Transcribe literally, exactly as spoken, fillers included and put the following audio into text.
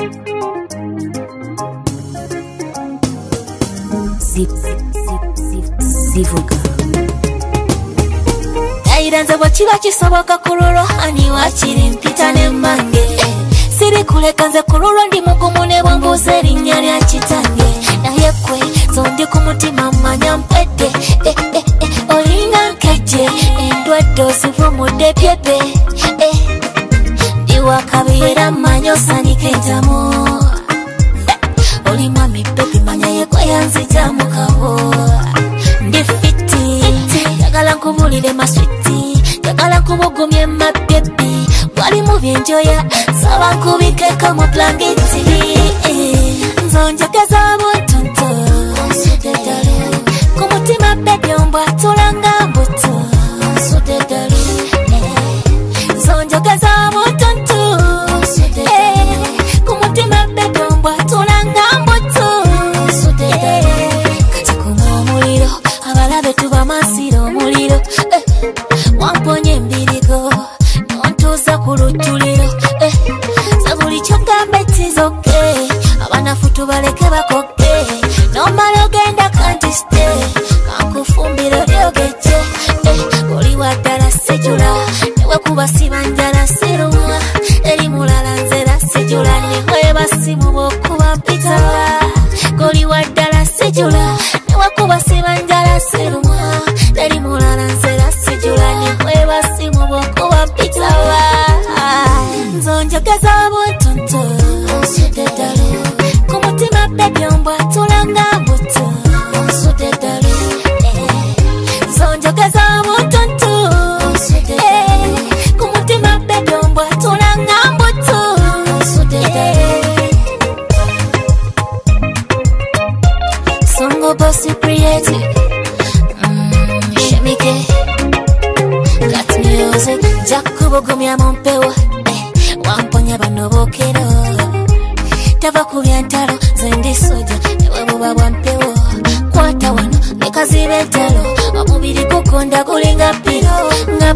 Zip, zip, zip, zip, zivuga. Dairanza wachiba chisoboka kururo hani wachiri mpita ne mange. Siri kuleka nze kururo ndi mugumune wangu zeri nyari ya chitange. Na yekwe zondi kumutima manya mpete. Eh, eh, eh, olinga nkeje. Endwedo sivumude pyepe. Eh, diwa kabira manyo sani kenjamo. Oli mami pepi manya yekwe yanzi jamu kabo. Ndi fiti, yagala nkubulire maswiti. Yagala nkubugumye mapepi. Wali mubi enjoya, sawa nkubike kama blanketi. Nzonjekeza butuntu Nsudedali Kumutima pepi ombwa tulanga mbutu Nsudedali Nzonjekeza butuntu Nsudedali Kumutima pepi ombwa tulanga mbutu Nsudedali Kati kuma omuliro Abalabe tuba masiro omuliro Wamponye mbirigo Nontuza kulutuliro Sabuli chogambe tizoke Abanafutu baleke bakoke Nomala ogenda kanti stay Kankufumbiro lyogeje Oli wadala sejula Newe kuba sibanjala sirumwa Eri mulala nzera sejula Newe basimu bokuba mpitawa Oli wadala sejula Newe kuba sibanjala sirumwa Eri mulala nzera sejula Newe basimu bokuba mpitawa Nzonjekeza butuntu Nsudedali Kumutima pepi ombwa tulanga mbutu Nsudedali Nzonjekeza butuntu Nsudedali Kumutima pepi ombwa tulanga mbutu Nsudedali Songo bossy creative mm, Shemike Got music Jakubugumya mumpewa Wamponya banobokero Tava kubya ntalo Zendi soja Ewe buba bwampewo Kwata wano Nekazibe ntalo Omubiri kukonda kulinga piro Nga